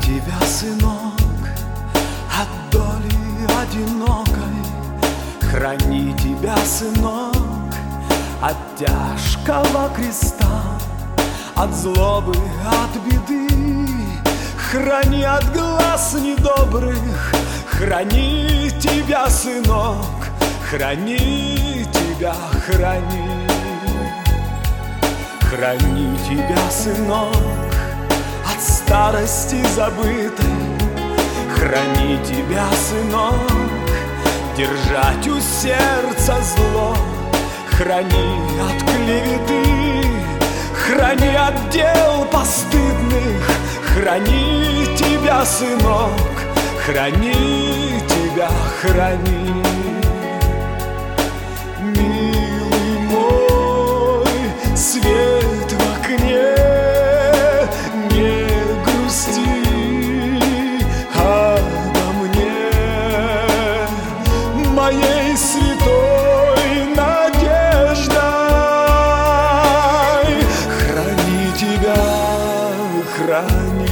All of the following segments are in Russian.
тебя, сынок, от доли одинокой. Храни тебя, сынок, от тяжкого креста, от злобы, от беды. Храни от глаз недобрых, храни тебя, сынок, храни тебя, храни. Храни тебя, сынок, от старости забытой. Храни тебя, сынок, держать у сердца зло. Храни от клеветы, храни от дел постыдных. Храни тебя, сынок, храни тебя, храни. Милый мой, свет в окне, не грусти обо мне, моей святой надеждой. Храни тебя, храни.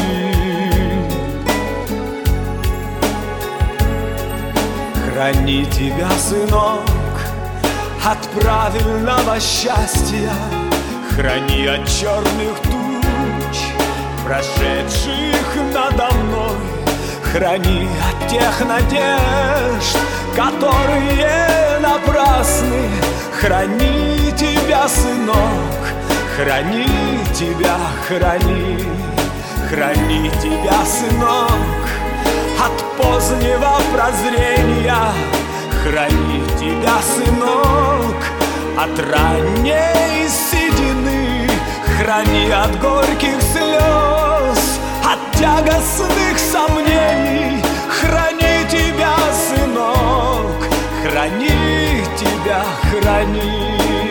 Храни тебя, сынок, от правильного счастья. Храни от черных туч, прошедших надо мной. Храни от тех надежд, которые напрасны. Храни тебя, сынок, храни тебя, храни. Храни тебя, сынок, от позднего прозрения. Храни тебя, сынок, от ранней седины. Храни от горьких слез, от тягостных сомнений. Храни тебя, сынок, храни тебя, храни.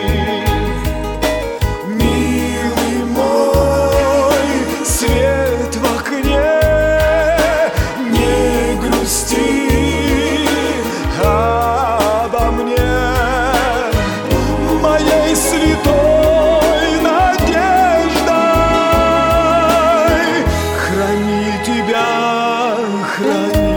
Милый мой, свет в окне, не грусти обо мне, моей святой надеждой. Храни тебя, храни.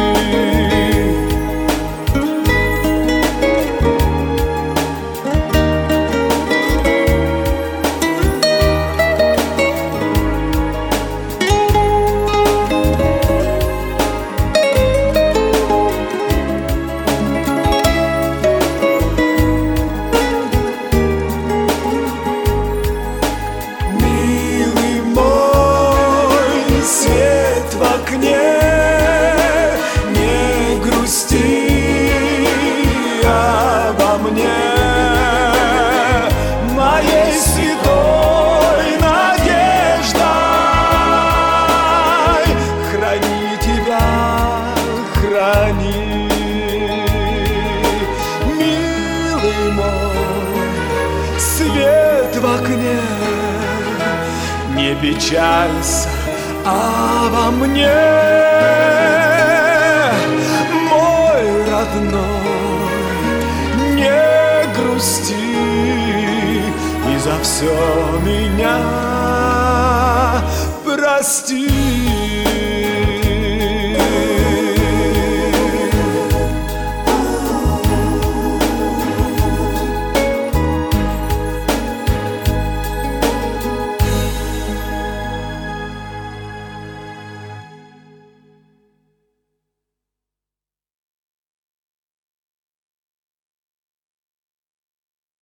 Свет в окне, не грусти обо мне, моей святой надеждой. Храни тебя, храни. Милый мой, свет в окне, не печалься обо мне, мой родной, не грусти и за все меня прости.